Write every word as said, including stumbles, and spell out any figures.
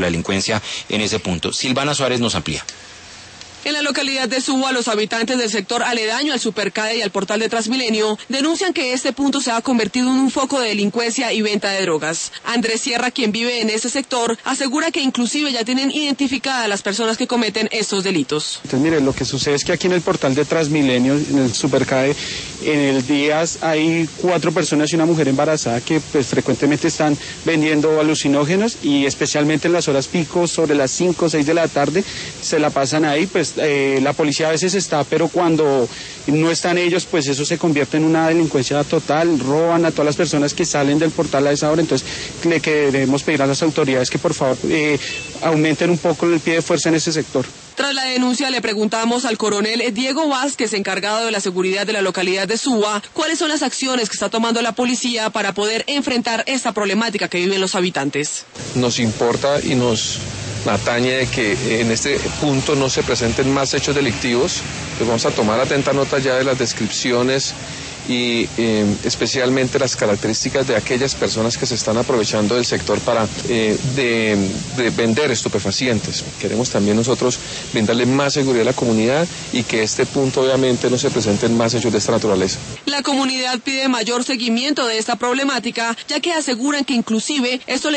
la delincuencia en ese punto. Silvana Suárez nos amplía. En la localidad de Suba, los habitantes del sector aledaño al Supercade y al portal de Transmilenio denuncian que este punto se ha convertido en un foco de delincuencia y venta de drogas. Andrés Sierra, quien vive en ese sector, asegura que inclusive ya tienen identificadas las personas que cometen estos delitos. Entonces, mire, lo que sucede es que aquí en el portal de Transmilenio, en el Supercade, en el día hay cuatro personas y una mujer embarazada que pues frecuentemente están vendiendo alucinógenos y especialmente en las horas pico, sobre las cinco o seis de la tarde, se la pasan ahí, pues Eh, la policía a veces está, pero cuando no están ellos, pues eso se convierte en una delincuencia total, roban a todas las personas que salen del portal a esa hora. Entonces le queremos pedir a las autoridades que por favor eh, aumenten un poco el pie de fuerza en ese sector. Tras la denuncia le preguntamos al coronel Diego Vázquez, encargado de la seguridad de la localidad de Suba, cuáles son las acciones que está tomando la policía para poder enfrentar esta problemática que viven los habitantes. Nos importa y nos atañe de que en este punto no se presenten más hechos delictivos, pues vamos a tomar atenta nota ya de las descripciones y eh, especialmente las características de aquellas personas que se están aprovechando del sector para eh, de, de vender estupefacientes. Queremos también nosotros brindarle más seguridad a la comunidad y que este punto obviamente no se presenten más hechos de esta naturaleza. La comunidad pide mayor seguimiento de esta problemática, ya que aseguran que inclusive esto le